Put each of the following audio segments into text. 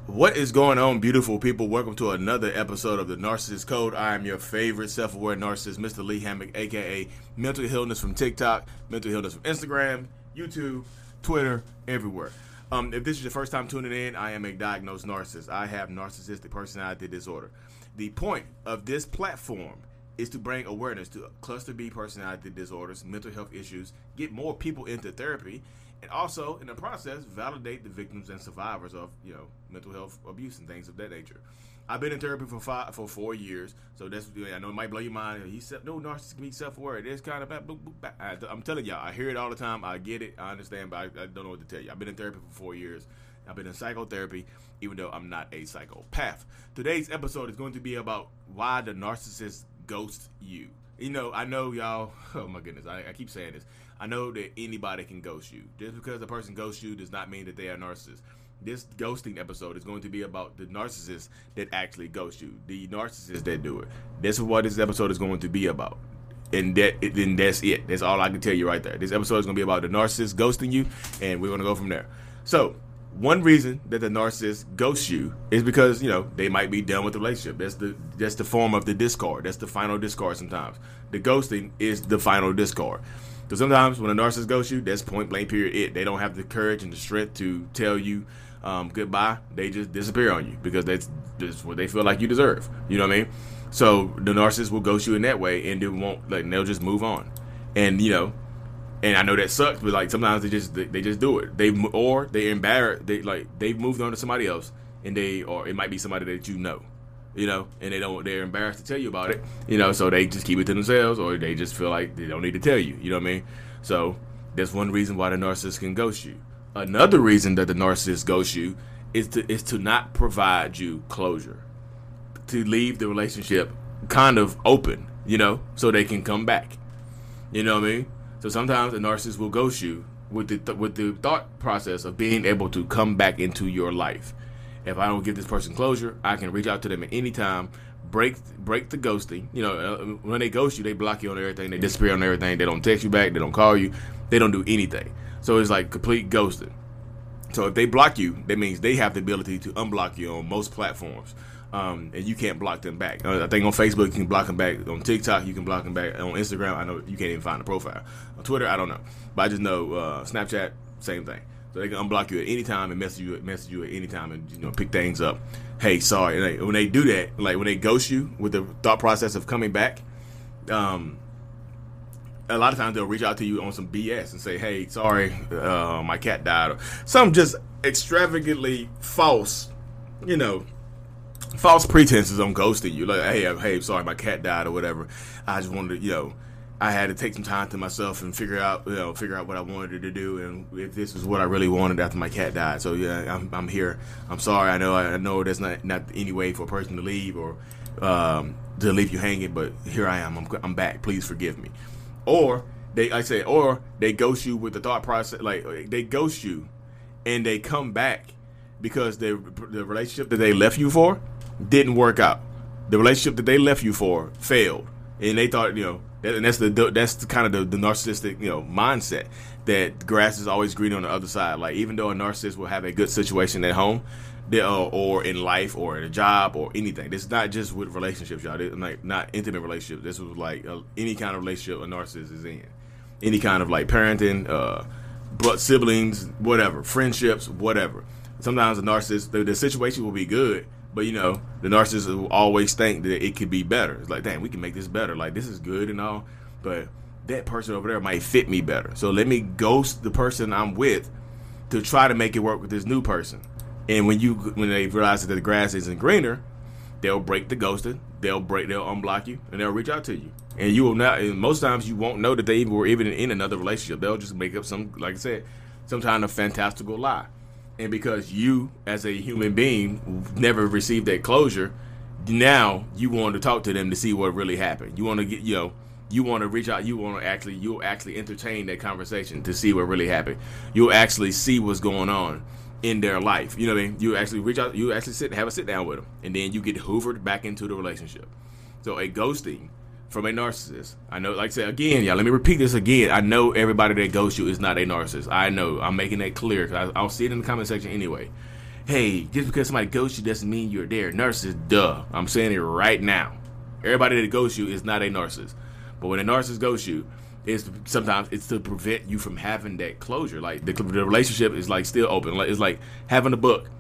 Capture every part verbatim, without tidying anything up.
What is going on, beautiful people? Welcome to another episode of the Narcissist Code. I am your favorite self-aware narcissist, Mister Lee Hammock, aka Mental Illness from TikTok, Mental Illness from Instagram, YouTube, Twitter, everywhere. Um, if this is your first time tuning in, I am a diagnosed narcissist. I have narcissistic personality disorder. The point of this platform is to bring awareness to cluster B personality disorders, mental health issues, get more people into therapy, and also, in the process, validate the victims and survivors of, you know, mental health abuse and things of that nature. I've been in therapy for five, for four years, so that's, I know it might blow your mind. He said, no, narcissists can be self-aware. It's kind of, I'm telling y'all, I hear it all the time. I get it. I understand, but I, I don't know what to tell you. I've been in therapy for four years. I've been in psychotherapy, even though I'm not a psychopath. Today's episode is going to be about why the narcissist ghosts you. You know, I know y'all, oh my goodness, I, I keep saying this. I know that anybody can ghost you. Just because a person ghosts you does not mean that they are a narcissist. This ghosting episode is going to be about the narcissist that actually ghost you. The narcissist that do it. This is what this episode is going to be about. And that, and that's it. That's all I can tell you right there. This episode is going to be about the narcissist ghosting you, and we're going to go from there. So, one reason that the narcissist ghosts you is because, you know, they might be done with the relationship. That's the that's the form of the discard. That's the final discard sometimes. The ghosting is the final discard. So sometimes when a narcissist ghosts you, that's point blank period it. They don't have the courage and the strength to tell you um, goodbye. They just disappear on you because that's just what they feel like you deserve. You know what I mean? So the narcissist will ghost you in that way, and they won't like they'll just move on. And you know, and I know that sucks, but like sometimes they just they, they just do it. They or they embarrass they like they've moved on to somebody else, and they or it might be somebody that you know. You know, and they don't, they're embarrassed to tell you about it, you know, so they just keep it to themselves, or they just feel like they don't need to tell you, you know what I mean? So that's one reason why the narcissist can ghost you. Another reason that the narcissist ghosts you is to is to not provide you closure, to leave the relationship kind of open, you know, so they can come back. You know what I mean? So sometimes the narcissist will ghost you with the th- with the thought process of being able to come back into your life. If I don't give this person closure, I can reach out to them at any time, break break the ghosting. You know, uh, when they ghost you, they block you on everything. They disappear on everything. They don't text you back. They don't call you. They don't do anything. So it's like complete ghosting. So if they block you, that means they have the ability to unblock you on most platforms. Um, and you can't block them back. Uh, I think on Facebook, you can block them back. On TikTok, you can block them back. On Instagram, I know you can't even find a profile. On Twitter, I don't know. But I just know uh, Snapchat, same thing. So they can unblock you at any time and message you, message you at any time and, you know, pick things up. Hey, sorry. And they, when they do that, like when they ghost you with the thought process of coming back, um, a lot of times they'll reach out to you on some B S and say, hey, sorry, uh, my cat died. Or some just extravagantly false, you know, false pretenses on ghosting you. Like, hey, hey, sorry, my cat died or whatever. I just wanted to, you know, I had to take some time to myself and figure out, you know, figure out what I wanted to do and if this was what I really wanted after my cat died. So yeah, I'm I'm here. I'm sorry. I know I know that's not not any way for a person to leave or um, to leave you hanging, but here I am. I'm I'm back. Please forgive me. Or they, I say, or they ghost you with the thought process, like they ghost you, and they come back because the the relationship that they left you for didn't work out. The relationship that they left you for failed, and they thought, you know. And that's the that's the kind of the, the narcissistic, you know, mindset that grass is always green on the other side. Like even though a narcissist will have a good situation at home, they, uh, or in life, or in a job, or anything. This is not just with relationships, y'all. This, like not intimate relationships. This was like uh, any kind of relationship a narcissist is in, any kind of like parenting, uh, but siblings, whatever, friendships, whatever. Sometimes a narcissist, the, the situation will be good. But, you know, the narcissist will always think that it could be better. It's like, dang, we can make this better. Like, this is good and all. But that person over there might fit me better. So let me ghost the person I'm with to try to make it work with this new person. And when you when they realize that the grass isn't greener, they'll break the ghosting. They'll break, they'll unblock you, and they'll reach out to you. And you will not, and most times you won't know that they were even in another relationship. They'll just make up some, like I said, some kind of fantastical lie. And because you, as a human being, never received that closure, now you want to talk to them to see what really happened. You want to get, you know, you want to reach out. You want to actually, you'll actually entertain that conversation to see what really happened. You'll actually see what's going on in their life. You know what I mean? You actually reach out. You actually sit, have a sit down with them, and then you get hoovered back into the relationship. So a ghosting from a narcissist. I know, like I said, again, y'all, let me repeat this again. I know everybody that ghosts you is not a narcissist. I know. I'm making that clear because I'll see it in the comment section anyway. hey, just because somebody ghosts you doesn't mean you're there. Narcissist, duh. I'm saying it right now. Everybody that ghosts you is not a narcissist. But when a narcissist ghosts you, it's sometimes it's to prevent you from having that closure. Like the, the relationship is like still open. Like it's like having a book,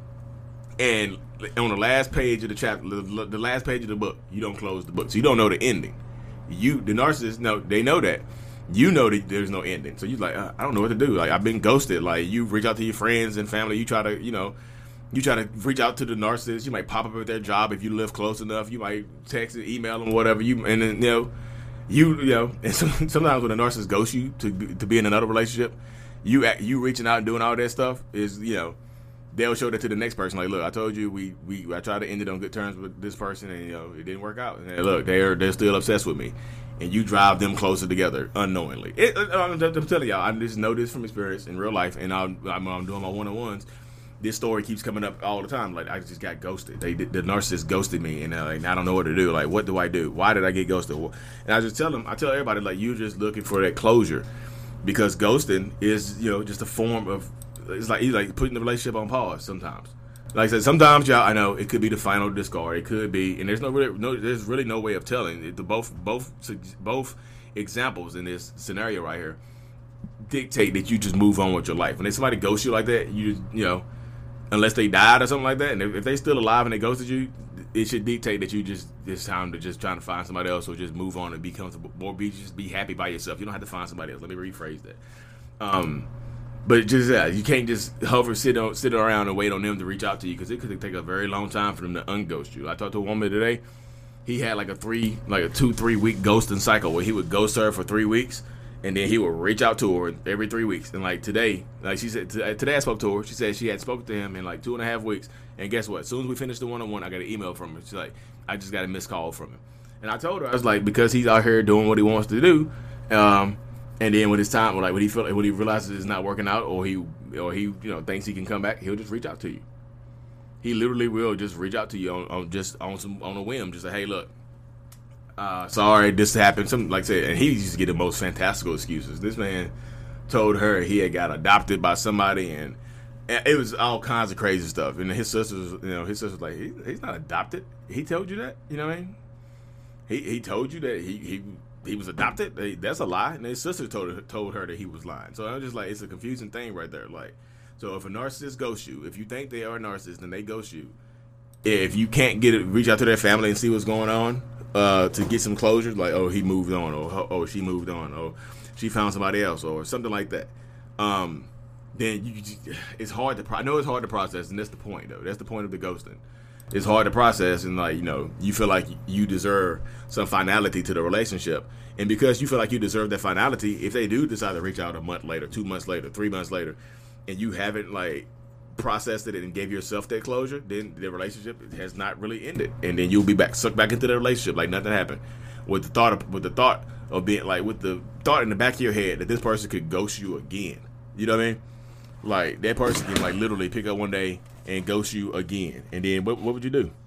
and on the last page of the chapter, the, the last page of the book, you don't close the book, so you don't know the ending. You, the narcissist, know they know that. You know that there's no ending, so you're like, uh, I don't know what to do. Like I've been ghosted. Like you reach out to your friends and family. You try to, you know. You try to reach out to the narcissist. You might pop up at their job if you live close enough. You might text and email them, whatever. You and then you know, you you know. And sometimes when a narcissist ghosts you to to be in another relationship, you you reaching out and doing all that stuff is you know, they'll show that to the next person. Like, look, I told you we, we I tried to end it on good terms with this person, and you know it didn't work out. And look, they're they're still obsessed with me, and you drive them closer together unknowingly. It, I'm, I'm telling y'all, I just know this from experience in real life, and I'm I'm, I'm doing my one on ones. This story keeps coming up all the time. Like I just got ghosted. They the narcissist ghosted me, and uh, like, I don't know what to do. Like, what do I do? Why did I get ghosted? And I just tell them, I tell everybody, like, you're just looking for that closure, because ghosting is, you know, just a form of, it's like, it's like putting the relationship on pause. Sometimes, like I said, sometimes y'all, I know it could be the final discard. It could be, and there's no really, no, there's really no way of telling. It, the both, both, both examples in this scenario right here dictate that you just move on with your life. When they, somebody ghosts you like that, you, you know. Unless they died or something like that, and if, if they still alive and they ghosted you, it should dictate that you just it's time to just trying to find somebody else or just move on and be comfortable or be just be happy by yourself. You don't have to find somebody else. Let me rephrase that. Um, but just yeah, you can't just hover sit on sit around and wait on them to reach out to you, because it could take a very long time for them to unghost you. I talked to a woman today. He had like a three, like a two three week ghosting cycle where he would ghost her for three weeks. And then he would reach out to her every three weeks. And like today, like she said, today I spoke to her. She said she had spoken to him in like two and a half weeks. And guess what? As soon as we finished the one-on-one, I got an email from him. She's like, I just got a missed call from him. And I told her, I was like, because he's out here doing what he wants to do. Um, and then when it's time, like when he feel, when he realizes it's not working out, or he or he you know thinks he can come back, he'll just reach out to you. He literally will just reach out to you on, on just on some on a whim, just say, hey, look. Uh, sorry, this happened. Something like I said, and he used to get the most fantastical excuses. This man told her he had got adopted by somebody, and, and it was all kinds of crazy stuff. And his sisters, you know, his sister's like, he, he's not adopted. He told you that, you know what I mean? He he told you that he he, he was adopted. He, that's a lie. And his sister told her, told her that he was lying. So I'm just like, it's a confusing thing right there. Like, so if a narcissist ghosts you, if you think they are a narcissist and they ghost you, if you can't get it, reach out to their family and see what's going on. Uh, to get some closure, like, oh, he moved on, or oh, she moved on, or she found somebody else, or something like that. Um, then you, it's hard to. Pro- I know it's hard to process, and that's the point, though. That's the point of the ghosting. It's hard to process, and like you know, you feel like you deserve some finality to the relationship, and because you feel like you deserve that finality, if they do decide to reach out a month later, two months later, three months later, and you haven't like processed it and gave yourself that closure, then the relationship has not really ended, and then you'll be back sucked back into the relationship like nothing happened, with the thought of, with the thought of being like with the thought in the back of your head that this person could ghost you again. You know what I mean? Like that person can like literally pick up one day and ghost you again, and then what, what would you do?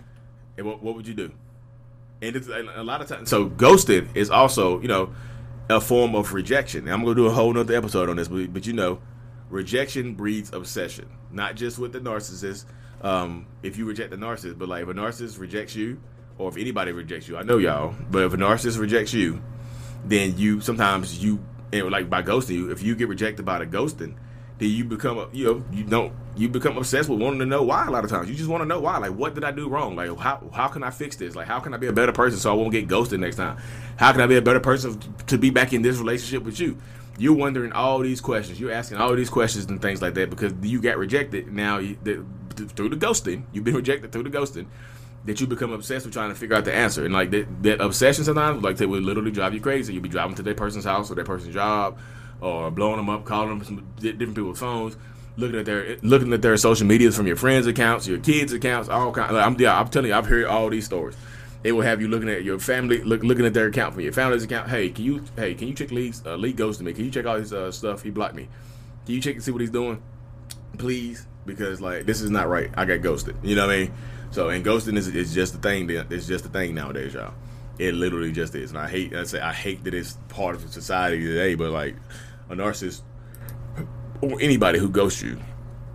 And what, what would you do? And it's a lot of times, so ghosting is also you know a form of rejection. And I'm gonna do a whole nother episode on this, but, but you know. Rejection breeds obsession, not just with the narcissist. Um, if you reject the narcissist, but like if a narcissist rejects you, or if anybody rejects you, I know y'all, but if a narcissist rejects you, then you sometimes you and like by ghosting you, if you get rejected by the ghosting, then you become a, you know you don't you become obsessed with wanting to know why. A lot of times, you just want to know why. Like, what did I do wrong? Like, how how can I fix this? Like, how can I be a better person so I won't get ghosted next time? How can I be a better person to be back in this relationship with you? You're wondering all these questions. You're asking all these questions and things like that because you got rejected. Now, you, the, through the ghosting, you've been rejected through the ghosting, that you become obsessed with trying to figure out the answer. And like that, that obsession sometimes, like they would literally drive you crazy. You'll be driving to that person's house or that person's job, or blowing them up, calling them from different people's phones, looking at their looking at their social medias from your friends' accounts, your kids' accounts, all kinds. Like, I'm, yeah, I'm telling you, I've heard all these stories. It will have you looking at your family, look, looking at their account from your family's account. Hey, can you, hey, can you check Lee's, uh, Lee ghosted me? Can you check all his uh, stuff? He blocked me. Can you check and see what he's doing, please? Because like this is not right. I got ghosted. You know what I mean? So and ghosting is, is just a thing. It's just a thing nowadays, y'all. It literally just is. And I hate. I say I hate that it's part of society today. But like a narcissist or anybody who ghosts you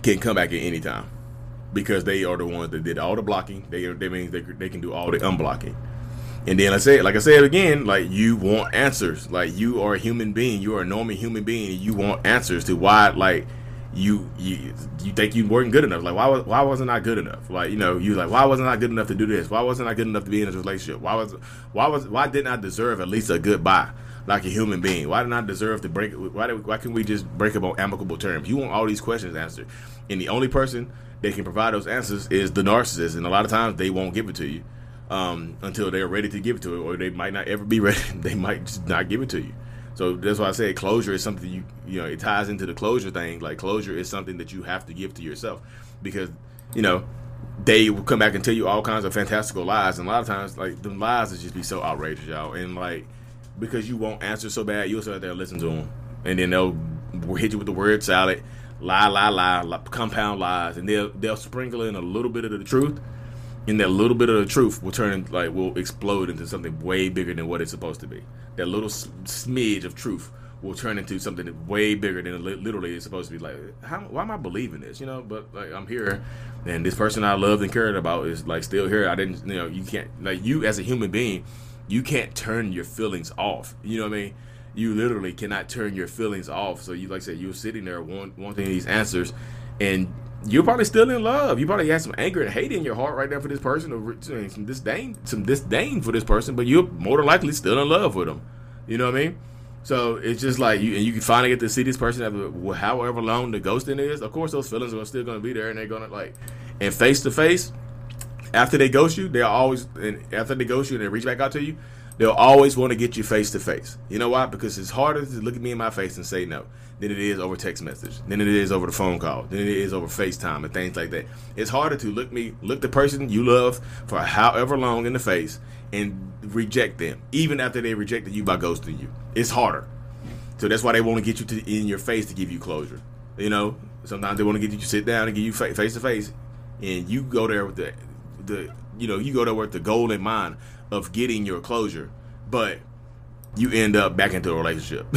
can come back at any time because they are the ones that did all the blocking. They they means they they can do all the unblocking. And then I said, like I said again, like you want answers. Like you are a human being. You are a normal human being. And you want answers to why, like you you you think you weren't good enough. Like why was why wasn't I good enough? Like you know you like why wasn't I good enough to do this? Why wasn't I good enough to be in this relationship? Why was why was why didn't I deserve at least a goodbye like a human being? Why didn't I deserve to break? Why did, why can we just break up on amicable terms? You want all these questions answered, and the only person that can provide those answers is the narcissist. And a lot of times they won't give it to you. Um, until they're ready to give it to it, or they might not ever be ready. They might just not give it to you. So that's why I say closure is something you you know it ties into the closure thing. Like closure is something that you have to give to yourself because you know they will come back and tell you all kinds of fantastical lies, and a lot of times like the lies will just be so outrageous, y'all. And like because you won't answer so bad, you'll sit there and listen to them, and then they'll hit you with the word salad, lie, lie, lie, lie compound lies, and they'll they'll sprinkle in a little bit of the truth. And that little bit of the truth will turn like will explode into something way bigger than what it's supposed to be. That little smidge of truth will turn into something way bigger than it literally is supposed to be. Like, how, why am I believing this? You know, but like I'm here, and this person I loved and cared about is like still here. I didn't, you know, you can't like you as a human being, you can't turn your feelings off. You know what I mean? You literally cannot turn your feelings off. So you like I said, you're sitting there want, wanting these answers, and you're probably still in love. You probably have some anger and hate in your heart right now for this person, or some disdain, some disdain for this person. But you're more than likely still in love with them. You know what I mean? So it's just like you, and you can finally get to see this person after however long the ghosting is. Of course, those feelings are still going to be there, and they're going to like, and face to face. After they ghost you, they'll always, and after they ghost you and they reach back out to you, they'll always want to get you face to face. You know why? Because it's harder to look at me in my face and say no than it is over text message, than it is over the phone call, than it is over FaceTime and things like that. It's harder to look me, look the person you love for however long in the face and reject them, even after they rejected you by ghosting you. It's harder. So that's why they want to get you to in your face to give you closure. You know, sometimes they want to get you to sit down and give you face to face, and you go there with the, the, you know, you go there with the goal in mind of getting your closure, but you end up back into a relationship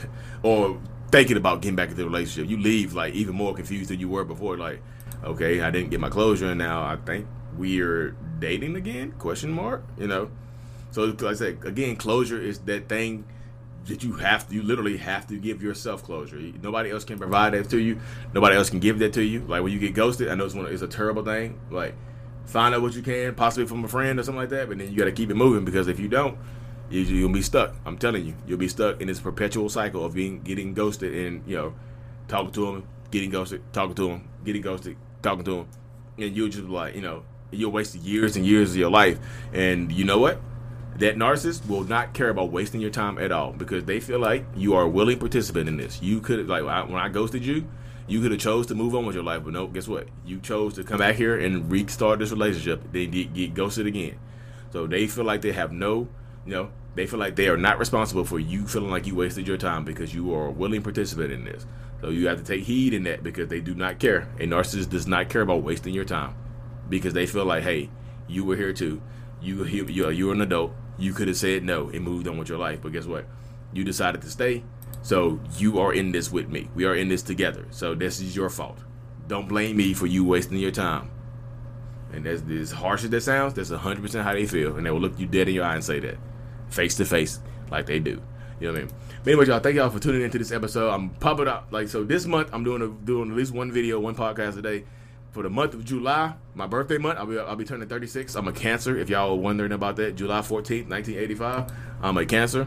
or thinking about getting back into a relationship. You leave like even more confused than you were before. Like, okay, I didn't get my closure, and now I think we're dating again? Question mark. You know. So like I said, again, closure is that thing that you have to, you literally have to give yourself closure. Nobody else can provide that to you. Nobody else can give that to you. Like when you get ghosted, I know it's one, it's a terrible thing. Like find out what you can, possibly from a friend or something like that, but then you got to keep it moving because if you don't, you, you'll be stuck. I'm telling you, you'll be stuck in this perpetual cycle of being getting ghosted and you know talking to him, getting ghosted, talking to him, getting ghosted, talking to him, and you'll just like you know you'll waste years and years of your life. And you know what? That narcissist will not care about wasting your time at all because they feel like you are a willing participant in this. You could like when I ghosted you, you could have chose to move on with your life, but no, guess what? You chose to come back here and restart this relationship. They get, get ghosted again. So they feel like they have no, you know, they feel like they are not responsible for you feeling like you wasted your time because you are a willing participant in this. So you have to take heed in that because they do not care. A narcissist does not care about wasting your time because they feel like, hey, you were here too. You you're, you're an adult. You could have said no and moved on with your life, but guess what? You decided to stay. So you are in this with me. We are in this together. So this is your fault. Don't blame me for you wasting your time. And as, as harsh as that sounds, that's one hundred percent how they feel. And they will look you dead in your eye and say that. Face to face, like they do. You know what I mean? But anyway, y'all, thank y'all for tuning into this episode. I'm pumping up. Like, so this month, I'm doing a, doing at least one video, one podcast a day. For the month of July, my birthday month, I'll be I'll be turning thirty-six. I'm a Cancer, if y'all are wondering about that. July fourteenth, nineteen eighty-five. I'm a Cancer.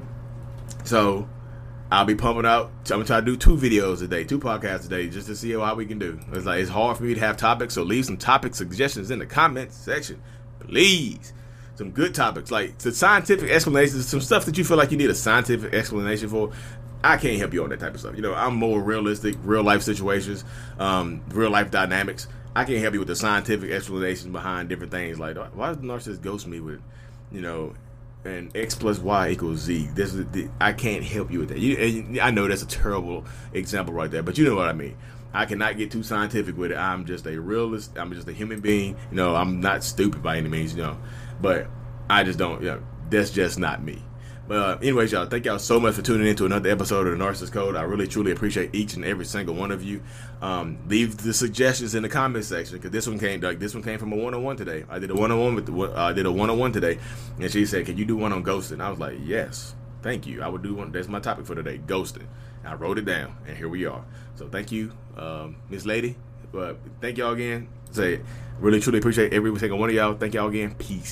So I'll be pumping out. I'm gonna try to do two videos a day, two podcasts a day, just to see how we can do. It's like it's hard for me to have topics, so leave some topic suggestions in the comments section, please. Some good topics, like the scientific explanations, some stuff that you feel like you need a scientific explanation for. I can't help you on that type of stuff. You know, I'm more realistic, real life situations, um, real life dynamics. I can't help you with the scientific explanations behind different things. Like, why does the narcissist ghost me with, you know, and X plus Y equals Z? This is the, I can't help you with that. You, and I know that's a terrible example right there, but you know what I mean. I cannot get too scientific with it. I'm just a realist. I'm just a human being. You know, I'm not stupid by any means, you know, but I just don't, you know, that's just not me. But uh, anyways, y'all, thank y'all so much for tuning in to another episode of the Narcissist Code. I really, truly appreciate each and every single one of you. Um, leave the suggestions in the comment section, because this one came, like, this one came from a one-on-one today. I did a one-on-one with, the, uh, I did a one-on-one today, and she said, "Can you do one on ghosting?" I was like, "Yes, thank you. I would do one. That's my topic for today, ghosting." I wrote it down, and here we are. So thank you, um, Miss Lady. But thank y'all again. Say, really, truly appreciate every single one of y'all. Thank y'all again. Peace.